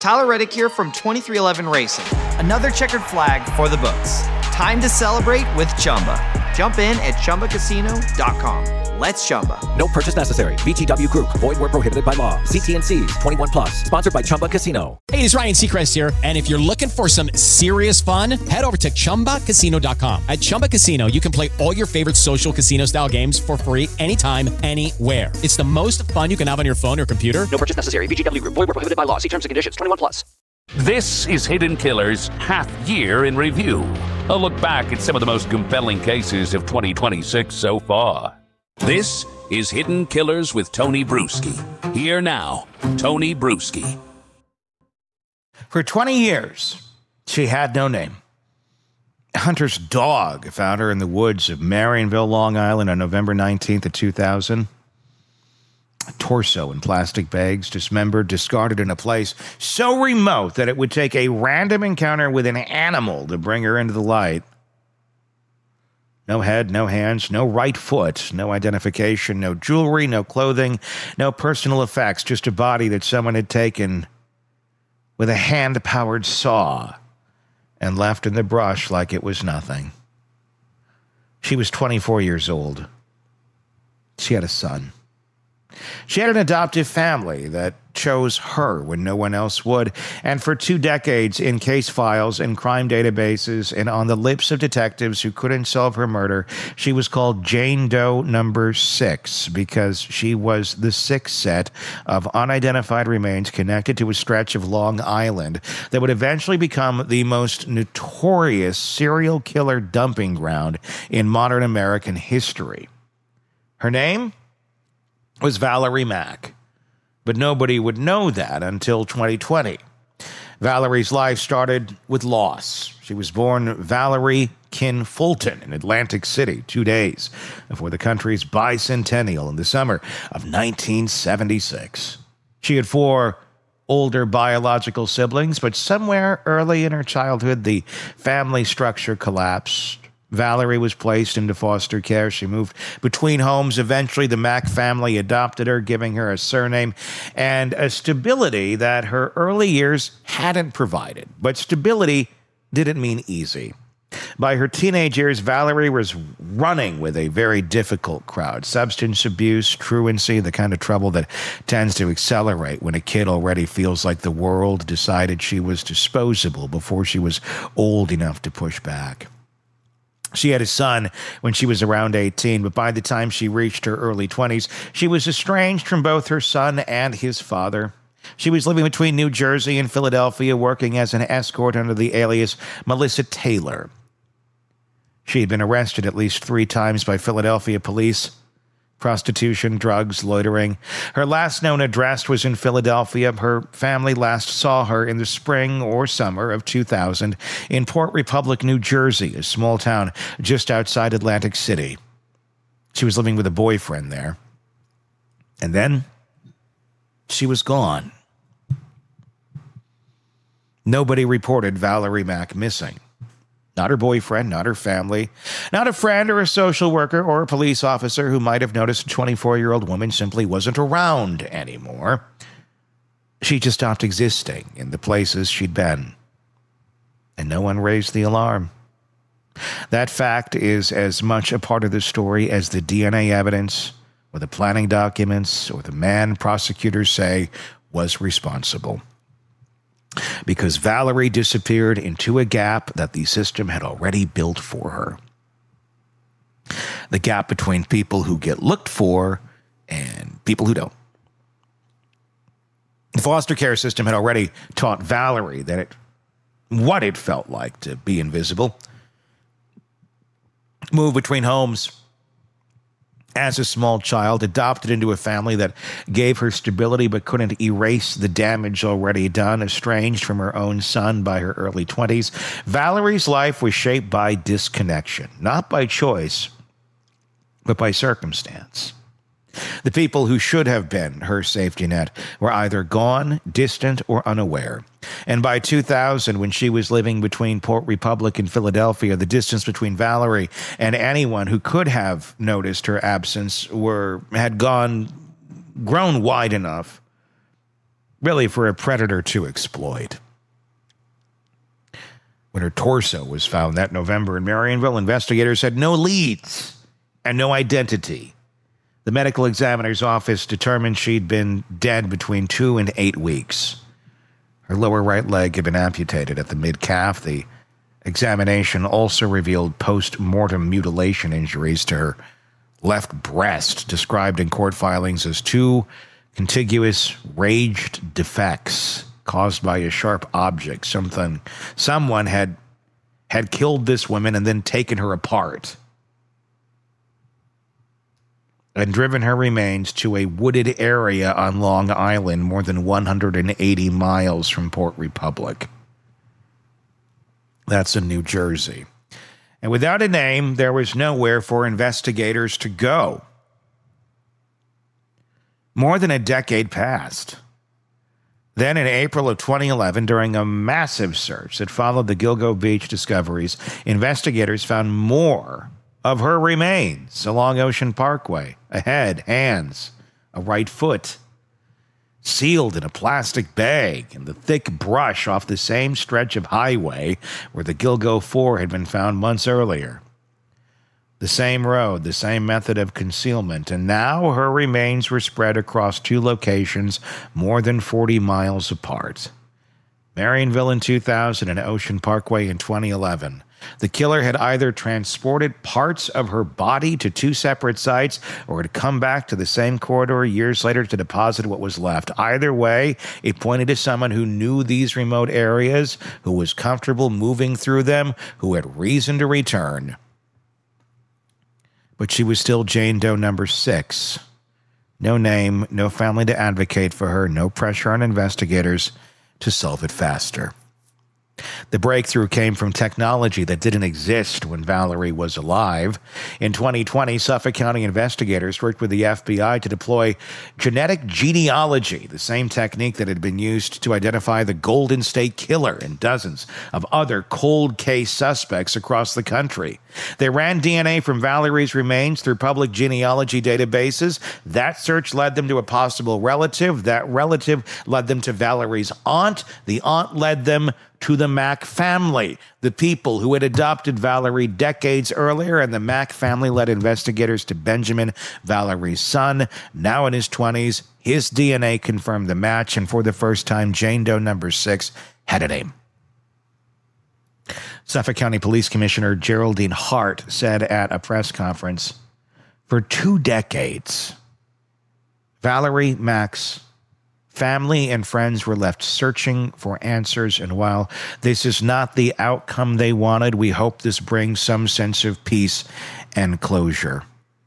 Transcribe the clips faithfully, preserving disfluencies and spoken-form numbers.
Tyler Reddick here from twenty-three eleven Racing. Another checkered flag for the books. Time to celebrate with Chumba. Jump in at Chumba Casino dot com. Let's Chumba. No purchase necessary. V G W Group. Void where prohibited by law. See T and C's. twenty-one plus. Sponsored by Chumba Casino. Hey, it's Ryan Seacrest here. And if you're looking for some serious fun, head over to Chumba Casino dot com. At Chumba Casino, you can play all your favorite social casino-style games for free anytime, anywhere. It's the most fun you can have on your phone or computer. No purchase necessary. V G W Group. Void where prohibited by law. See terms and conditions. twenty-one plus. This is Hidden Killers Half Year in Review. A look back at some of the most compelling cases of twenty twenty-six so far. This is Hidden Killers with Tony Bruschi. Here now, Tony Bruschi. For twenty years, she had no name. Hunter's dog found her in the woods of Marionville, Long Island on November nineteenth of two thousand. A torso in plastic bags, dismembered, discarded in a place so remote that it would take a random encounter with an animal to bring her into the light. No head, no hands, no right foot, no identification, no jewelry, no clothing, no personal effects, just a body that someone had taken with a hand-powered saw and left in the brush like it was nothing. She was twenty-four years old. She had a son. She had an adoptive family that chose her when no one else would, and for two decades in case files and crime databases and on the lips of detectives who couldn't solve her murder, she was called Jane Doe number six because she was the sixth set of unidentified remains connected to a stretch of Long Island that would eventually become the most notorious serial killer dumping ground in modern American history. Her name was Valerie Mack, but nobody would know that until twenty twenty. Valerie's life started with loss. She was born Valerie Kin Fulton in Atlantic City two days before the country's bicentennial in the summer of nineteen seventy-six. She had four older biological siblings, but somewhere early in her childhood, the family structure collapsed. Valerie was placed into foster care. She moved between homes. Eventually, the Mack family adopted her, giving her a surname and a stability that her early years hadn't provided. But stability didn't mean easy. By her teenage years, Valerie was running with a very difficult crowd. Substance abuse, truancy, the kind of trouble that tends to accelerate when a kid already feels like the world decided she was disposable before she was old enough to push back. She had a son when she was around eighteen, but by the time she reached her early twenties, she was estranged from both her son and his father. She was living between New Jersey and Philadelphia, working as an escort under the alias Melissa Taylor. She had been arrested at least three times by Philadelphia police. Prostitution, drugs, loitering. Her last known address was in Philadelphia. Her family last saw her in the spring or summer of two thousand in Port Republic, New Jersey, a small town just outside Atlantic City. She was living with a boyfriend there. And then she was gone. Nobody reported Valerie Mack missing. Not her boyfriend, not her family, not a friend or a social worker or a police officer who might have noticed a twenty-four-year-old woman simply wasn't around anymore. She just stopped existing in the places she'd been. And no one raised the alarm. That fact is as much a part of the story as the D N A evidence or the planning documents or the man prosecutors say was responsible. Because Valerie disappeared into a gap that the system had already built for her. The gap between people who get looked for and people who don't. The foster care system had already taught Valerie that it, what it felt like to be invisible. Move between homes as a small child, adopted into a family that gave her stability but couldn't erase the damage already done, estranged from her own son by her early twenties. Valerie's life was shaped by disconnection, not by choice, but by circumstance. The people who should have been her safety net were either gone, distant, or unaware. And by two thousand, when she was living between Port Republic and Philadelphia, the distance between Valerie and anyone who could have noticed her absence were had gone grown wide enough really for a predator to exploit. When her torso was found that November in Marionville, investigators had no leads and no identity. The medical examiner's office determined she'd been dead between two and eight weeks. Her lower right leg had been amputated at the mid-calf. The examination also revealed post-mortem mutilation injuries to her left breast, described in court filings as two contiguous raged defects caused by a sharp object. Something, someone had had killed this woman and then taken her apart and driven her remains to a wooded area on Long Island, more than one hundred eighty miles from Port Republic. That's in New Jersey. And without a name, there was nowhere for investigators to go. More than a decade passed. Then in April of twenty eleven, during a massive search that followed the Gilgo Beach discoveries, investigators found more of her remains along Ocean Parkway. A head, hands, a right foot, sealed in a plastic bag in the thick brush off the same stretch of highway where the Gilgo Four had been found months earlier. The same road, the same method of concealment, and now her remains were spread across two locations more than forty miles apart. Marionville in two thousand and Ocean Parkway in twenty eleven. The killer had either transported parts of her body to two separate sites or had come back to the same corridor years later to deposit what was left. Either way, it pointed to someone who knew these remote areas, who was comfortable moving through them, who had reason to return. But she was still Jane Doe number six. No name, no family to advocate for her, no pressure on investigators to solve it faster. The breakthrough came from technology that didn't exist when Valerie was alive. In twenty twenty, Suffolk County investigators worked with the F B I to deploy genetic genealogy, the same technique that had been used to identify the Golden State Killer and dozens of other cold case suspects across the country. They ran D N A from Valerie's remains through public genealogy databases. That search led them to a possible relative. That relative led them to Valerie's aunt. The aunt led them to the Mack family, the people who had adopted Valerie decades earlier, and the Mack family led investigators to Benjamin, Valerie's son, now in his twenties. His D N A confirmed the match, and for the first time, Jane Doe number six had a name. Suffolk County Police Commissioner Geraldine Hart said at a press conference, for two decades, Valerie Mack's family and friends were left searching for answers, and while this is not the outcome they wanted, we hope this brings some sense of peace and closure.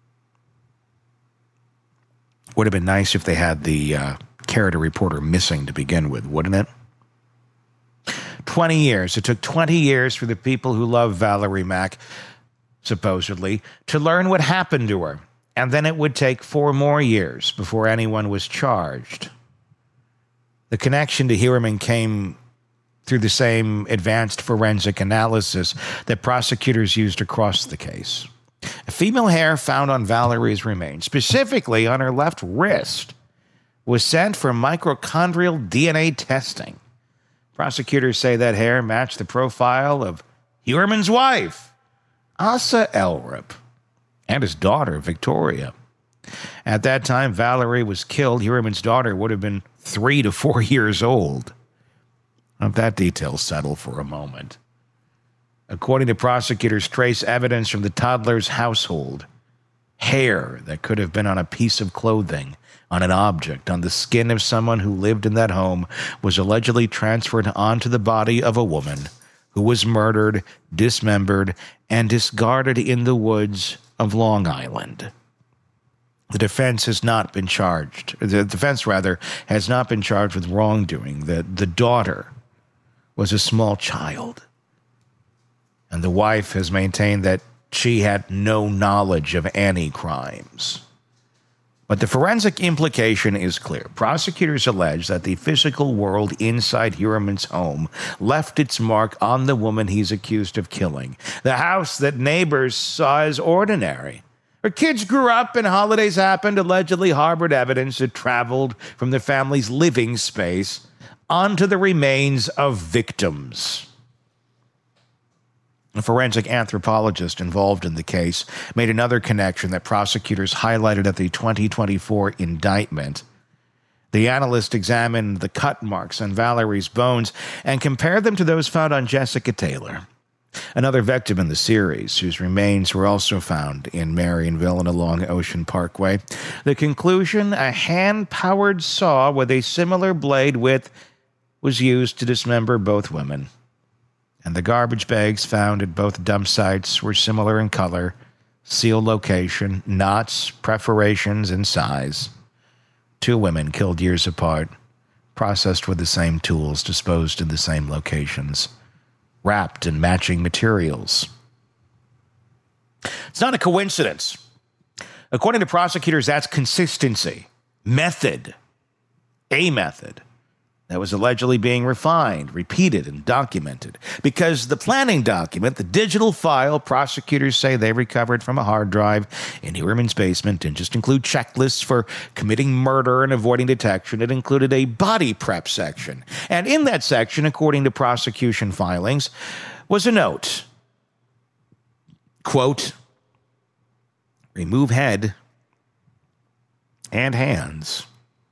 Would have been nice if they had the uh, character reporter missing to begin with, wouldn't it? twenty years. It took twenty years for the people who love Valerie Mack, supposedly, to learn what happened to her. And then it would take four more years before anyone was charged. The connection to Heuermann came through the same advanced forensic analysis that prosecutors used across the case. A female hair found on Valerie's remains, specifically on her left wrist, was sent for mitochondrial D N A testing. Prosecutors say that hair matched the profile of Heuermann's wife, Asa Elrup, and his daughter, Victoria. At that time, Valerie was killed. Heuermann's daughter would have been three to four years old. Let that detail settle for a moment. According to prosecutors, trace evidence from the toddler's household. Hair that could have been on a piece of clothing, on an object, on the skin of someone who lived in that home, was allegedly transferred onto the body of a woman who was murdered, dismembered, and discarded in the woods of Long Island. The defense has not been charged. The defense, rather, has not been charged with wrongdoing. The, the daughter was a small child. And the wife has maintained that she had no knowledge of any crimes. But the forensic implication is clear. Prosecutors allege that the physical world inside Heuermann's home left its mark on the woman he's accused of killing. The house that neighbors saw as ordinary. Her kids grew up and holidays happened, allegedly harbored evidence that traveled from the family's living space onto the remains of victims. A forensic anthropologist involved in the case made another connection that prosecutors highlighted at the twenty twenty-four indictment. The analyst examined the cut marks on Valerie's bones and compared them to those found on Jessica Taylor, another victim in the series, whose remains were also found in Marionville and along Ocean Parkway. The conclusion, a hand-powered saw with a similar blade width was used to dismember both women. And the garbage bags found at both dump sites were similar in color, seal location, knots, perforations, and size. Two women killed years apart, processed with the same tools, disposed in the same locations, wrapped in matching materials. It's not a coincidence. According to prosecutors, that's consistency, method, a method that was allegedly being refined, repeated, and documented. Because the planning document, the digital file prosecutors say they recovered from a hard drive in Heuermann's basement, didn't just include checklists for committing murder and avoiding detection. It included a body prep section. And in that section, according to prosecution filings, was a note. Quote, remove head and hands.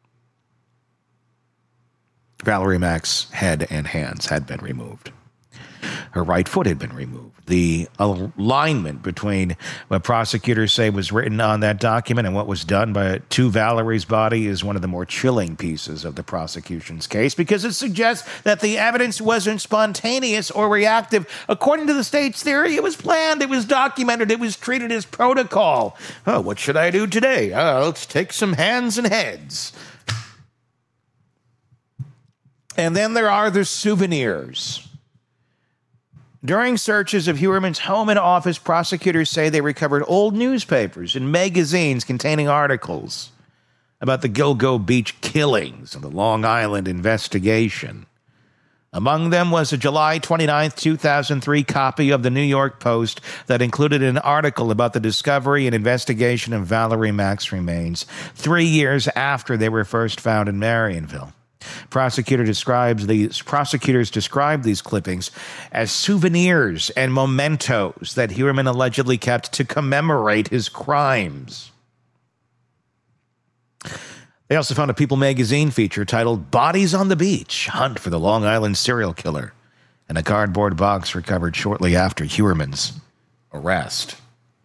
Valerie Mack's head and hands had been removed. Her right foot had been removed. The alignment between what prosecutors say was written on that document and what was done by to Valerie's body is one of the more chilling pieces of the prosecution's case, because it suggests that the evidence wasn't spontaneous or reactive. According to the state's theory, it was planned, it was documented, it was treated as protocol. Oh, what should I do today? Oh, let's take some hands and heads. And then there are the souvenirs. During searches of Heuermann's home and office, prosecutors say they recovered old newspapers and magazines containing articles about the Gilgo Beach killings and the Long Island investigation. Among them was a July twenty-ninth, two thousand three copy of the New York Post that included an article about the discovery and investigation of Valerie Mack's remains three years after they were first found in Marionville. Prosecutor describes these, prosecutors describe these clippings as souvenirs and mementos that Heuermann allegedly kept to commemorate his crimes. They also found a People magazine feature titled Bodies on the Beach, Hunt for the Long Island Serial Killer, and a cardboard box recovered shortly after Heuermann's arrest.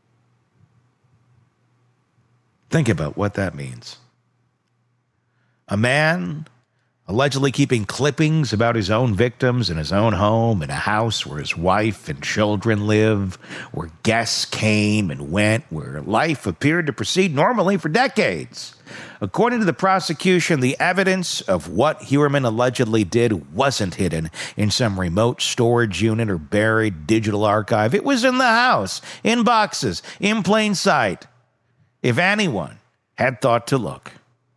Think about what that means. A man allegedly keeping clippings about his own victims in his own home, in a house where his wife and children live, where guests came and went, where life appeared to proceed normally for decades. According to the prosecution, the evidence of what Heuermann allegedly did wasn't hidden in some remote storage unit or buried digital archive. It was in the house, in boxes, in plain sight, if anyone had thought to look.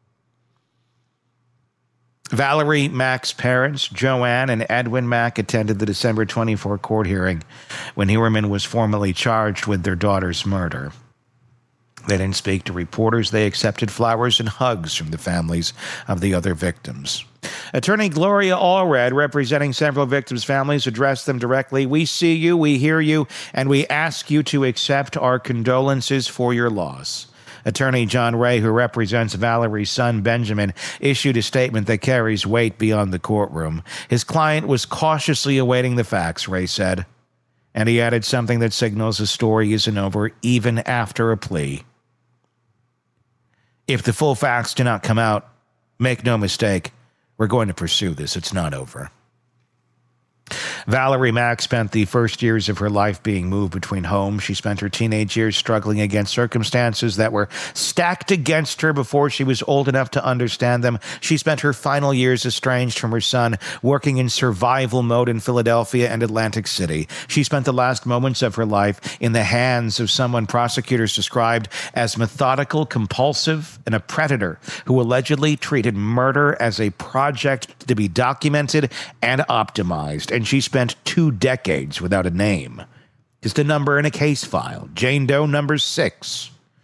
Valerie Mack's parents, Joanne and Edwin Mack, attended the December twenty-fourth court hearing when Heuermann was formally charged with their daughter's murder. They didn't speak to reporters. They accepted flowers and hugs from the families of the other victims. Attorney Gloria Allred, representing several victims' families, addressed them directly. We see you, we hear you, and we ask you to accept our condolences for your loss. Attorney John Ray, who represents Valerie's son, Benjamin, issued a statement that carries weight beyond the courtroom. His client was cautiously awaiting the facts, Ray said, and he added something that signals the story isn't over even after a plea. If the full facts do not come out, make no mistake, we're going to pursue this. It's not over. Valerie Mack spent the first years of her life being moved between homes. She spent her teenage years struggling against circumstances that were stacked against her before she was old enough to understand them. She spent her final years estranged from her son, working in survival mode in Philadelphia and Atlantic City. She spent the last moments of her life in the hands of someone prosecutors described as methodical, compulsive, and a predator who allegedly treated murder as a project to be documented and optimized. And she spent two decades without a name. Just a number in a case file. Jane Doe number six.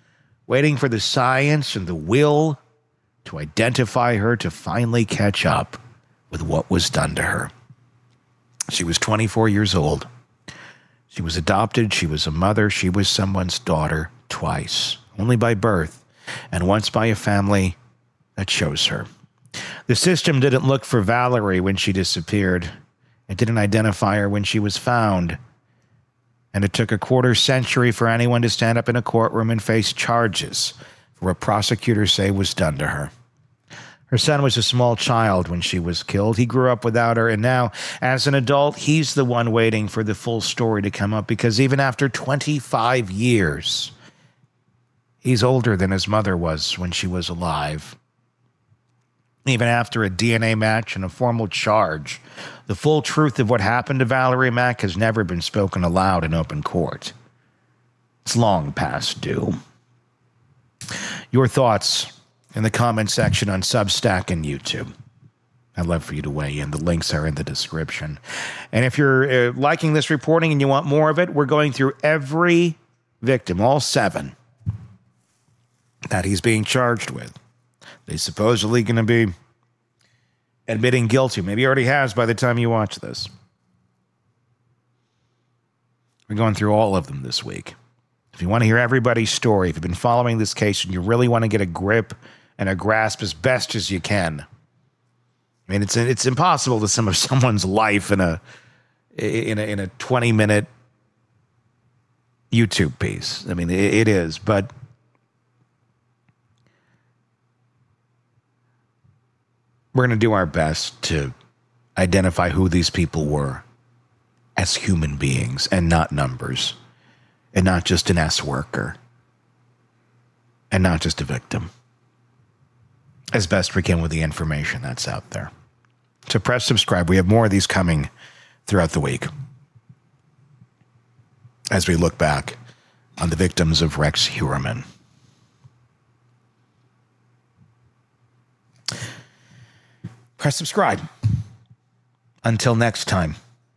waiting for the science and the will to identify her, to finally catch up with what was done to her. She was twenty-four years old. She was adopted. She was a mother. She was someone's daughter twice, only by birth, and once by a family that chose her. The system didn't look for Valerie when she disappeared. It didn't identify her when she was found. And it took a quarter century for anyone to stand up in a courtroom and face charges for what prosecutors say was done to her. Her son was a small child when she was killed. He grew up without her, and now, as an adult, he's the one waiting for the full story to come up, because even after twenty-five years, he's older than his mother was when she was alive. Even after a D N A match and a formal charge, the full truth of what happened to Valerie Mack has never been spoken aloud in open court. It's long past due. Your thoughts in the comment section on Substack and YouTube. I'd love for you to weigh in. The links are in the description. And if you're uh, liking this reporting and you want more of it, we're going through every victim, all seven, that he's being charged with. He's supposedly going to be admitting guilty. Maybe he already has by the time you watch this. We're going through all of them this week. If you want to hear everybody's story, if you've been following this case and you really want to get a grip and a grasp as best as you can. I mean, it's it's impossible to sum up someone's life in a in a in a twenty minute YouTube piece. I mean, it, it is, but we're going to do our best to identify who these people were as human beings and not numbers, and not just an S worker, and not just a victim, as best we can with the information that's out there. So press subscribe. We have more of these coming throughout the week as we look back on the victims of Rex Heuermann. Press subscribe. Until next time,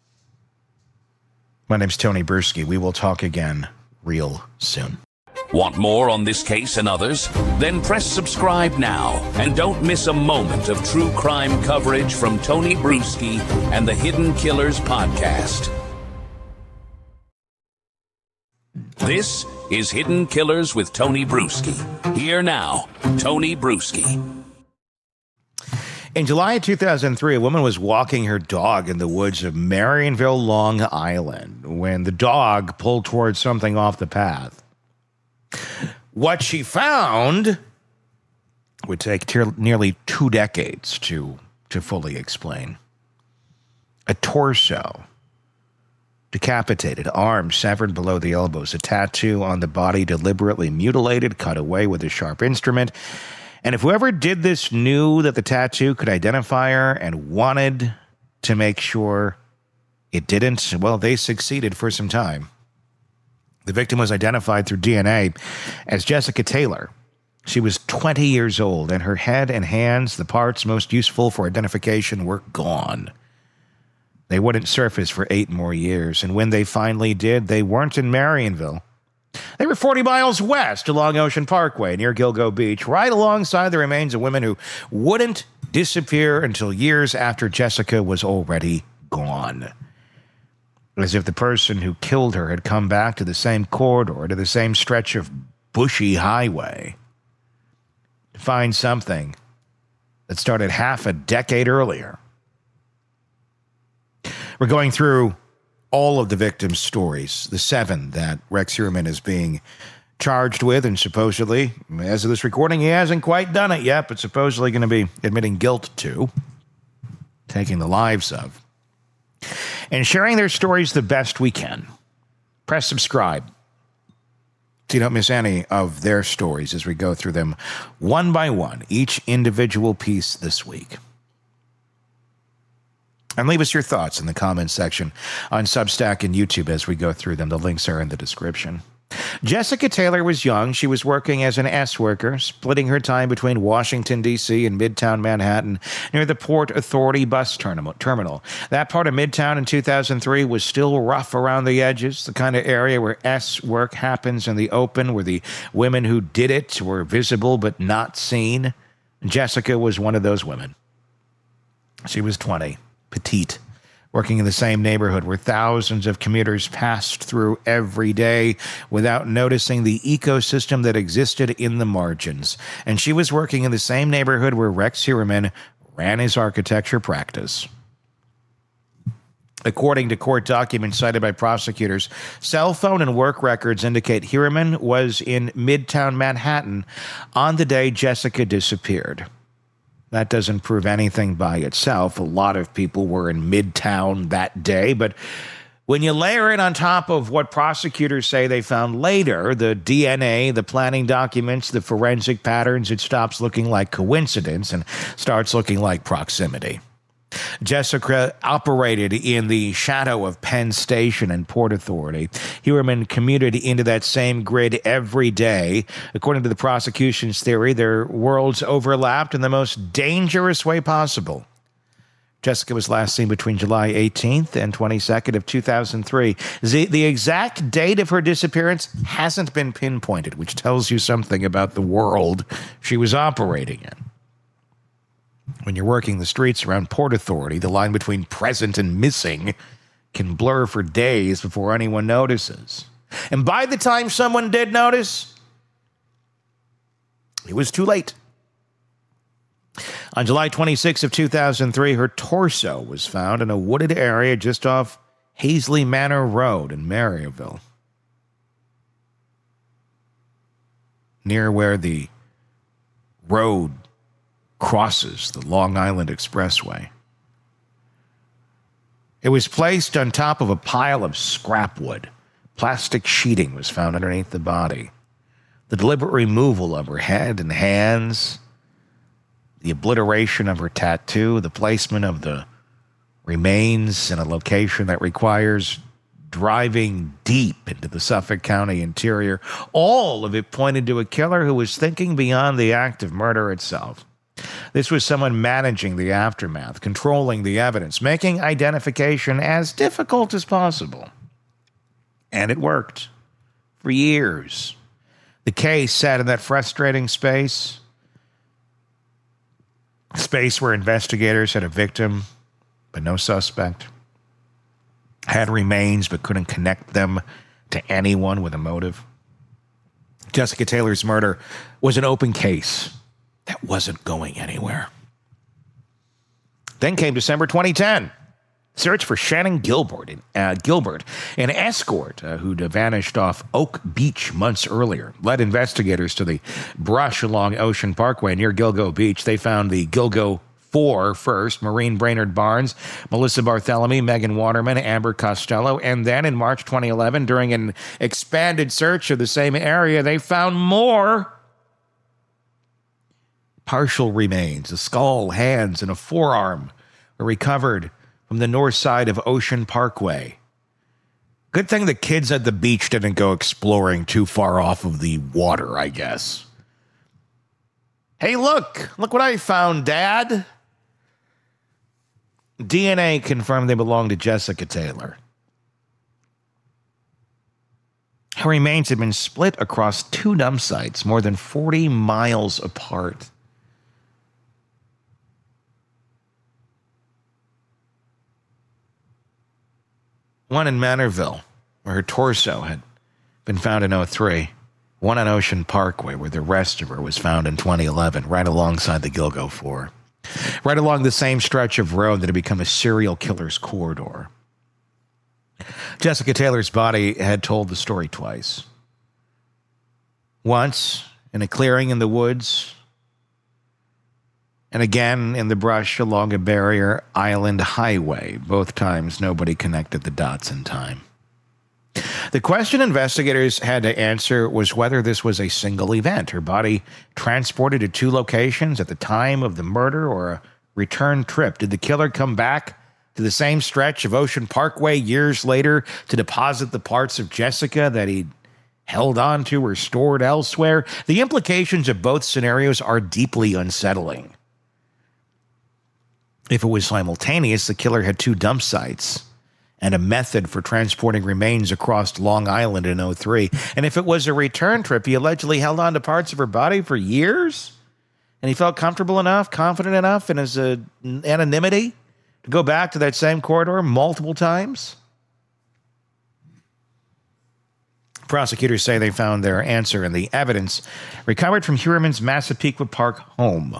my name's Tony Bruschi. We will talk again real soon. Want more on this case and others? Then press subscribe now and don't miss a moment of true crime coverage from Tony Bruschi and the Hidden Killers podcast. This is Hidden Killers with Tony Bruschi. Here now, Tony Bruschi. In July of two thousand three, a woman was walking her dog in the woods of Marionville, Long Island, when the dog pulled towards something off the path. What she found would take te- nearly two decades to, to fully explain. A torso, decapitated, arms severed below the elbows, a tattoo on the body deliberately mutilated, cut away with a sharp instrument. And if whoever did this knew that the tattoo could identify her and wanted to make sure it didn't, well, they succeeded for some time. The victim was identified through D N A as Jessica Taylor. She was twenty years old, and her head and hands, the parts most useful for identification, were gone. They wouldn't surface for eight more years, and when they finally did, they weren't in Marionville. They were forty miles west along Ocean Parkway near Gilgo Beach, right alongside the remains of women who wouldn't disappear until years after Jessica was already gone. As if the person who killed her had come back to the same corridor, to the same stretch of bushy highway, to find something that started half a decade earlier. We're going through all of the victims' stories, the seven that Rex Heuermann is being charged with, and supposedly, as of this recording, he hasn't quite done it yet, but supposedly going to be admitting guilt to, taking the lives of, and sharing their stories the best we can. Press subscribe so you don't miss any of their stories as we go through them one by one, each individual piece this week. And leave us your thoughts in the comments section on Substack and YouTube as we go through them. The links are in the description. Jessica Taylor was young. She was working as an S worker, splitting her time between Washington, D C and Midtown Manhattan near the Port Authority bus terminal. That part of Midtown in two thousand three was still rough around the edges, the kind of area where S work happens in the open, where the women who did it were visible but not seen. Jessica was one of those women. She was twenty, petite, working in the same neighborhood where thousands of commuters passed through every day without noticing the ecosystem that existed in the margins. And she was working in the same neighborhood where Rex Heuermann ran his architecture practice. According to court documents cited by prosecutors, cell phone and work records indicate Heuermann was in Midtown Manhattan on the day Jessica disappeared. That doesn't prove anything by itself. A lot of people were in Midtown that day, but when you layer it on top of what prosecutors say they found later, the D N A, the planning documents, the forensic patterns, it stops looking like coincidence and starts looking like proximity. Jessica operated in the shadow of Penn Station and Port Authority. Heuermann commuted into that same grid every day. According to the prosecution's theory, their worlds overlapped in the most dangerous way possible. Jessica was last seen between July eighteenth and twenty-second of two thousand three. The, the exact date of her disappearance hasn't been pinpointed, which tells you something about the world she was operating in. When you're working the streets around Port Authority, the line between present and missing can blur for days before anyone notices. And by the time someone did notice, it was too late. On July twenty-sixth of two thousand three, her torso was found in a wooded area just off Hazley Manor Road in Maryville, near where the road crosses the Long Island Expressway. It was placed on top of a pile of scrap wood. Plastic sheeting was found underneath the body. The deliberate removal of her head and hands, the obliteration of her tattoo, the placement of the remains in a location that requires driving deep into the Suffolk County interior, all of it pointed to a killer who was thinking beyond the act of murder itself. This was someone managing the aftermath, controlling the evidence, making identification as difficult as possible. And it worked. For years. The case sat in that frustrating space. Space where investigators had a victim, but no suspect. Had remains, but couldn't connect them to anyone with a motive. Jessica Taylor's murder was an open case that wasn't going anywhere. Then came December twenty ten. Search for Shannon Gilbert, uh, Gilbert an escort uh, who'd vanished off Oak Beach months earlier, led investigators to the brush along Ocean Parkway near Gilgo Beach. They found the Gilgo Four first, Maureen Brainerd Barnes, Melissa Barthelemy, Megan Waterman, Amber Costello, and then in March twenty eleven, during an expanded search of the same area, they found more partial remains. A skull, hands, and a forearm were recovered from the north side of Ocean Parkway. Good thing the kids at the beach didn't go exploring too far off of the water, I guess. Hey, look! Look what I found, Dad! D N A confirmed they belonged to Jessica Taylor. Her remains had been split across two dump sites more than forty miles apart. One in Manorville, where her torso had been found in oh three. One on Ocean Parkway, where the rest of her was found in twenty eleven, right alongside the Gilgo Four. Right along the same stretch of road that had become a serial killer's corridor. Jessica Taylor's body had told the story twice. Once in a clearing in the woods, and again in the brush along a Barrier Island highway. Both times, nobody connected the dots in time. The question investigators had to answer was whether this was a single event, her body transported to two locations at the time of the murder, or a return trip. Did the killer come back to the same stretch of Ocean Parkway years later to deposit the parts of Jessica that he'd held on to, or stored elsewhere. The implications of both scenarios are deeply unsettling. If it was simultaneous, the killer had two dump sites and a method for transporting remains across Long Island in oh three. And if it was a return trip, he allegedly held on to parts of her body for years, and he felt comfortable enough, confident enough in his uh, anonymity to go back to that same corridor multiple times. Prosecutors say they found their answer in the evidence recovered from Heuermann's Massapequa Park home.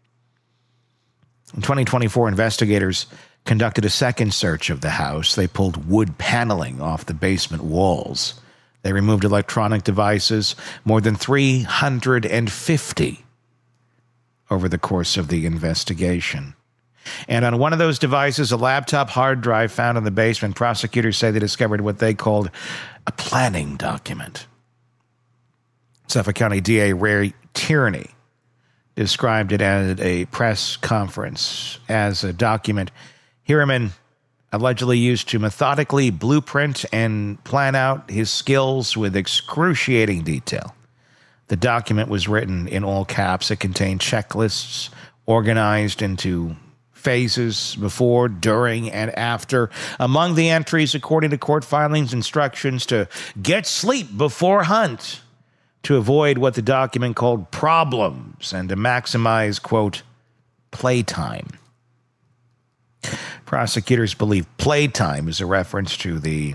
In twenty twenty-four, investigators conducted a second search of the house. They pulled wood paneling off the basement walls. They removed electronic devices, more than three hundred fifty, over the course of the investigation. And on one of those devices, a laptop hard drive found in the basement, prosecutors say they discovered what they called a planning document. Suffolk County D A Ray Tierney described it at a press conference as a document Heuermann allegedly used to methodically blueprint and plan out his skills with excruciating detail. The document was written in all caps. It contained checklists organized into phases before, during, and after. Among the entries, according to court filings, instructions to get sleep before hunt, to avoid what the document called problems, and to maximize, quote, playtime. Prosecutors believe playtime is a reference to the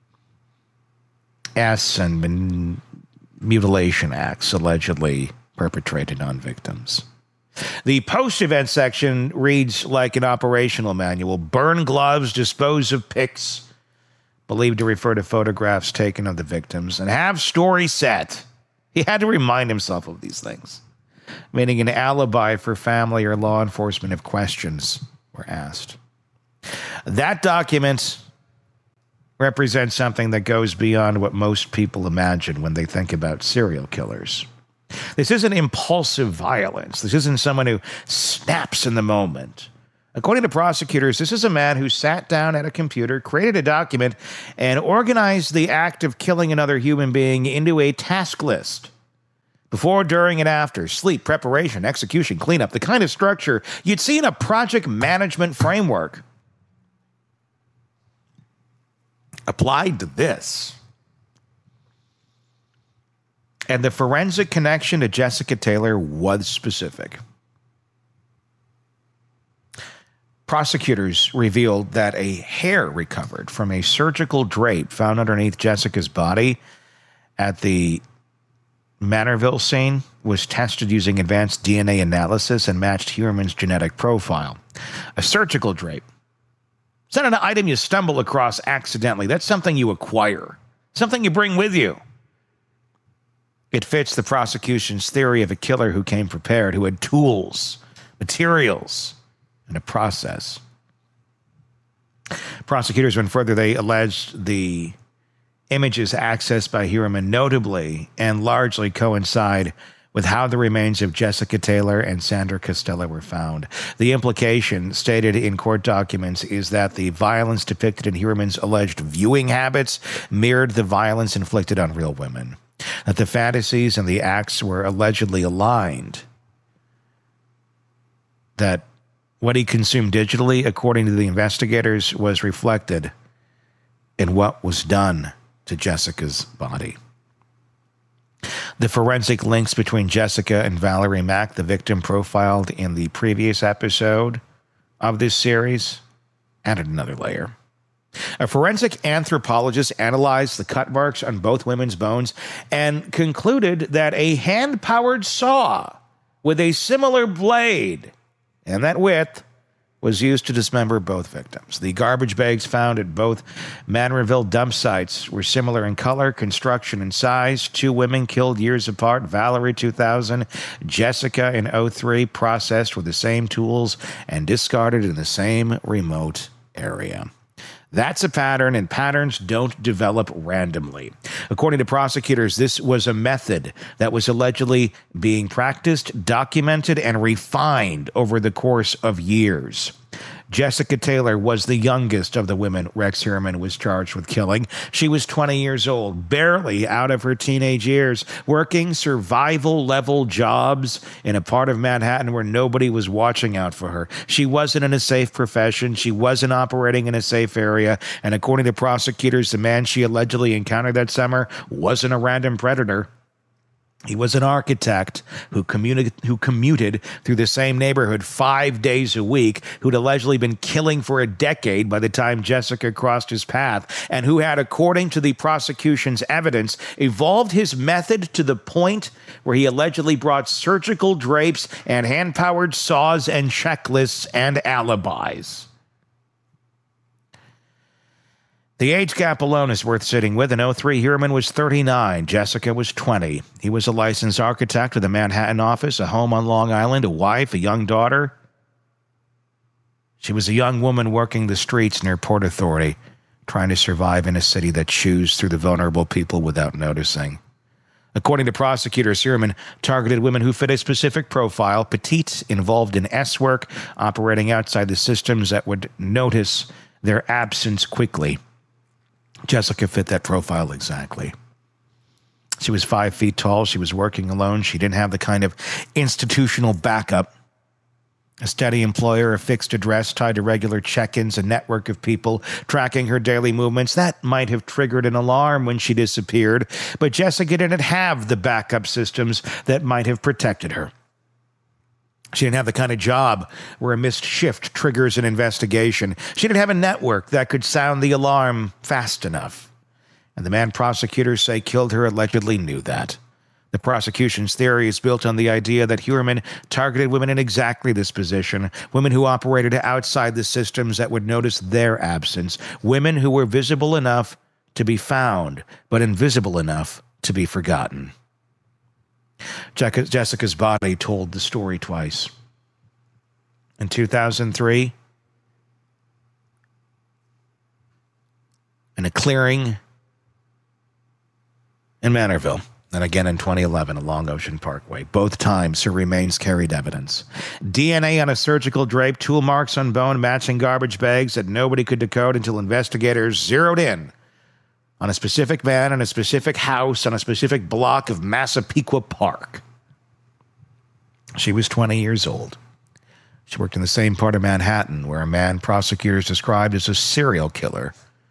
S and man- mutilation acts allegedly perpetrated on victims. The post-event section reads like an operational manual. Burn gloves, dispose of pics, believed to refer to photographs taken of the victims, and have story set. He had to remind himself of these things, meaning an alibi for family or law enforcement if questions were asked. That document represents something that goes beyond what most people imagine when they think about serial killers. This isn't impulsive violence. This isn't someone who snaps in the moment. According to prosecutors, this is a man who sat down at a computer, created a document, and organized the act of killing another human being into a task list. Before, during, and after, sleep, preparation, execution, cleanup, the kind of structure you'd see in a project management framework. Applied to this. And the forensic connection to Jessica Taylor was specific. Prosecutors revealed that a hair recovered from a surgical drape found underneath Jessica's body at the Manorville scene was tested using advanced D N A analysis and matched Heuermann's genetic profile. A surgical drape. It's not an item you stumble across accidentally. That's something you acquire, something you bring with you. It fits the prosecution's theory of a killer who came prepared, who had tools, materials, and a process. Prosecutors went further. They alleged the images accessed by Heuermann notably and largely coincide with how the remains of Jessica Taylor and Sandra Costello were found. The implication stated in court documents is that the violence depicted in Heuermann's alleged viewing habits mirrored the violence inflicted on real women, that the fantasies and the acts were allegedly aligned, that what he consumed digitally, according to the investigators, was reflected in what was done to Jessica's body. The forensic links between Jessica and Valerie Mack, the victim profiled in the previous episode of this series, added another layer. A forensic anthropologist analyzed the cut marks on both women's bones and concluded that a hand-powered saw with a similar blade and that width was used to dismember both victims. The garbage bags found at both Manorville dump sites were similar in color, construction, and size. Two women killed years apart. Valerie, two thousand. Jessica, in oh three, processed with the same tools and discarded in the same remote area. That's a pattern, and patterns don't develop randomly. According to prosecutors, this was a method that was allegedly being practiced, documented, and refined over the course of years. Jessica Taylor was the youngest of the women Rex Heuermann was charged with killing. She was twenty years old, barely out of her teenage years, working survival-level jobs in a part of Manhattan where nobody was watching out for her. She wasn't in a safe profession. She wasn't operating in a safe area. And according to prosecutors, the man she allegedly encountered that summer wasn't a random predator. He was an architect who commuted, who commuted through the same neighborhood five days a week, who'd allegedly been killing for a decade by the time Jessica crossed his path, and who had, according to the prosecution's evidence, evolved his method to the point where he allegedly brought surgical drapes and hand-powered saws and checklists and alibis. The age gap alone is worth sitting with. In oh three, Heuermann was thirty-nine. Jessica was twenty. He was a licensed architect with a Manhattan office, a home on Long Island, a wife, a young daughter. She was a young woman working the streets near Port Authority, trying to survive in a city that chews through the vulnerable people without noticing. According to prosecutors, Heuermann targeted women who fit a specific profile, petite, involved in S work, operating outside the systems that would notice their absence quickly. Jessica fit that profile exactly. She was five feet tall. She was working alone. She didn't have the kind of institutional backup. A steady employer, a fixed address tied to regular check-ins, a network of people tracking her daily movements. That might have triggered an alarm when she disappeared, but Jessica didn't have the backup systems that might have protected her. She didn't have the kind of job where a missed shift triggers an investigation. She didn't have a network that could sound the alarm fast enough. And the man prosecutors say killed her allegedly knew that. The prosecution's theory is built on the idea that Heuermann targeted women in exactly this position, women who operated outside the systems that would notice their absence, women who were visible enough to be found, but invisible enough to be forgotten. Jessica's body told the story twice. In two thousand three, in a clearing in Manorville, and again in twenty eleven along Ocean Parkway. Both times her remains carried evidence. D N A on a surgical drape, tool marks on bone, matching garbage bags that nobody could decode until investigators zeroed in on a specific man in a specific house on a specific block of Massapequa Park. She was twenty years old. She worked in the same part of Manhattan where a man prosecutors described as a serial killer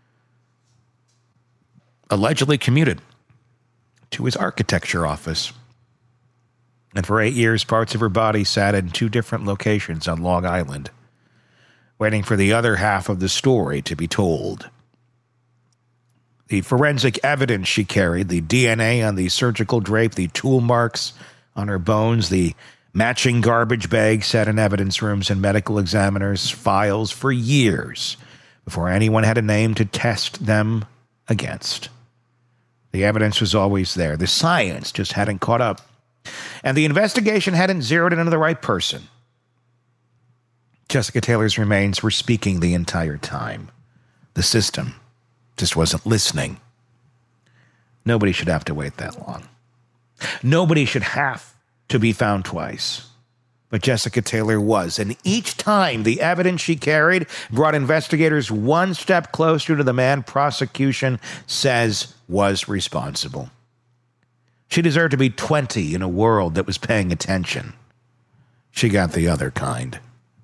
allegedly commuted to his architecture office. And for eight years, parts of her body sat in two different locations on Long Island, waiting for the other half of the story to be told. The forensic evidence she carried, the D N A on the surgical drape, the tool marks on her bones, the matching garbage bags sat in evidence rooms and medical examiners' files for years before anyone had a name to test them against. The evidence was always there. The science just hadn't caught up. And the investigation hadn't zeroed in on the right person. Jessica Taylor's remains were speaking the entire time. The system just wasn't listening. Nobody should have to wait that long. Nobody should have to be found twice. But Jessica Taylor was, and each time the evidence she carried brought investigators one step closer to the man prosecution says was responsible. She deserved to be twenty in a world that was paying attention. She got the other kind.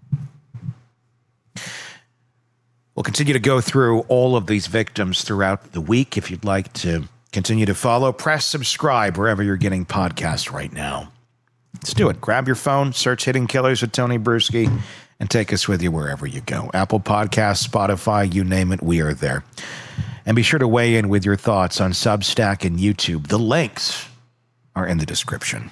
We'll continue to go through all of these victims throughout the week. If you'd like to continue to follow, press subscribe wherever you're getting podcasts right now. Let's do it. Grab your phone, search Hidden Killers with Tony Bruschi, and take us with you wherever you go. Apple Podcasts, Spotify, you name it, we are there. And be sure to weigh in with your thoughts on Substack and YouTube. The links are in the description.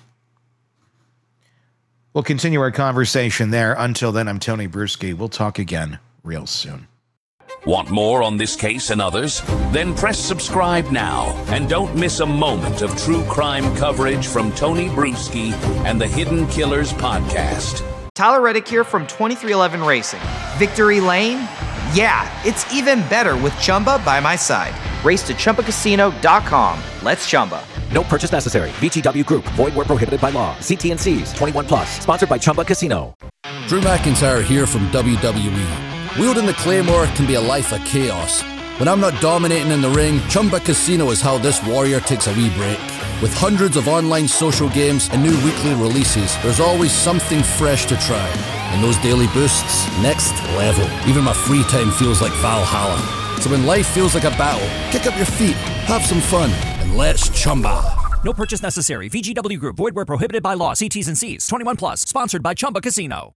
We'll continue our conversation there. Until then, I'm Tony Bruschi. We'll talk again real soon. Want more on this case and others? Then press subscribe now and don't miss a moment of true crime coverage from Tony Bruschi and the Hidden Killers podcast. Tyler Reddick here from twenty-three eleven Racing. Victory Lane? Yeah, it's even better with Chumba by my side. Race to Chumba Casino dot com. Let's Chumba. No purchase necessary. V G W Group. Void where prohibited by law. See T and C's. twenty-one plus. Sponsored by Chumba Casino. Drew McIntyre here from W W E. Wielding the Claymore can be a life of chaos. When I'm not dominating in the ring, Chumba Casino is how this warrior takes a wee break. With hundreds of online social games and new weekly releases, there's always something fresh to try. And those daily boosts, next level. Even my free time feels like Valhalla. So when life feels like a battle, kick up your feet, have some fun, and let's Chumba. No purchase necessary. V G W Group. Void where prohibited by law. See T's and C's. twenty-one plus. Sponsored by Chumba Casino.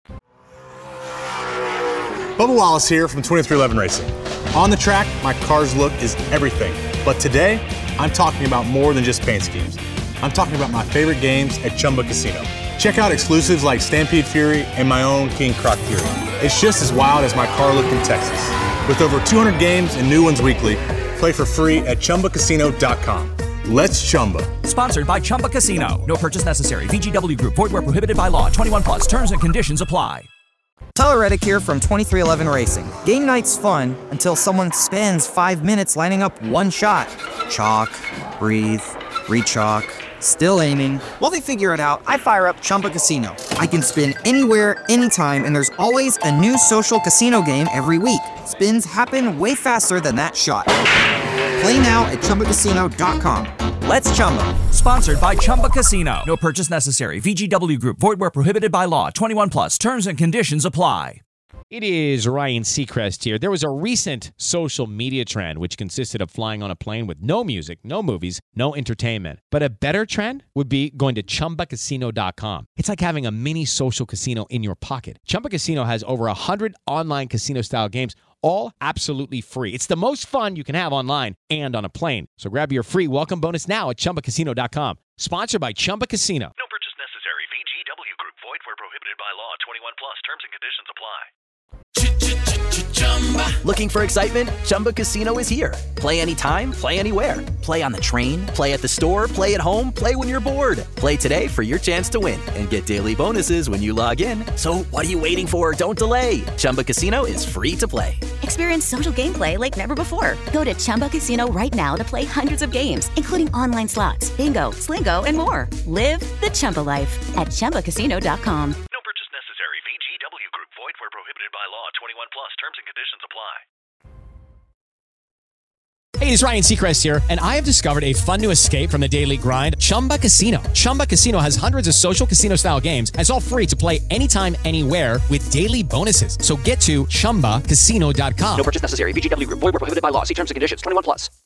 Bubba Wallace here from twenty-three eleven Racing. On the track, my car's look is everything. But today, I'm talking about more than just paint schemes. I'm talking about my favorite games at Chumba Casino. Check out exclusives like Stampede Fury and my own King Croc Fury. It's just as wild as my car look in Texas. With over two hundred games and new ones weekly, play for free at Chumba Casino dot com. Let's Chumba. Sponsored by Chumba Casino. No purchase necessary. V G W Group. Void where prohibited by law. twenty-one plus. Terms and conditions apply. Tyler Reddick here from twenty-three eleven Racing. Game night's fun until someone spends five minutes lining up one shot. Chalk, breathe, re-chalk, still aiming. While they figure it out, I fire up Chumba Casino. I can spin anywhere, anytime, and there's always a new social casino game every week. Spins happen way faster than that shot. Play now at Chumba Casino dot com. Let's Chumba. Sponsored by Chumba Casino. No purchase necessary. V G W Group. Void where prohibited by law. twenty-one plus. Terms and conditions apply. It is Ryan Seacrest here. There was a recent social media trend which consisted of flying on a plane with no music, no movies, no entertainment. But a better trend would be going to Chumba Casino dot com. It's like having a mini social casino in your pocket. Chumba Casino has over one hundred online casino-style games, all absolutely free. It's the most fun you can have online and on a plane. So grab your free welcome bonus now at Chumba Casino dot com. Sponsored by Chumba Casino. No purchase necessary. V G W Group. Void where prohibited by law. twenty-one plus. Terms and conditions apply. Looking for excitement? Chumba Casino is here. Play anytime, play anywhere. Play on the train, play at the store, play at home, play when you're bored. Play today for your chance to win and get daily bonuses when you log in. So what are you waiting for? Don't delay. Chumba Casino is free to play. Experience social gameplay like never before. Go to Chumba Casino right now to play hundreds of games, including online slots, bingo, Slingo, and more. Live the Chumba life at Chumba Casino dot com. No purchase necessary. V G W Group. Void where prohibited by law. twenty-one plus. Terms and conditions apply. Hey, it's Ryan Seacrest here, and I have discovered a fun new escape from the daily grind, Chumba Casino. Chumba Casino has hundreds of social casino-style games, and it's all free to play anytime, anywhere with daily bonuses. So get to Chumba Casino dot com. No purchase necessary. V G W Group. Void where prohibited by law. See terms and conditions. twenty-one plus.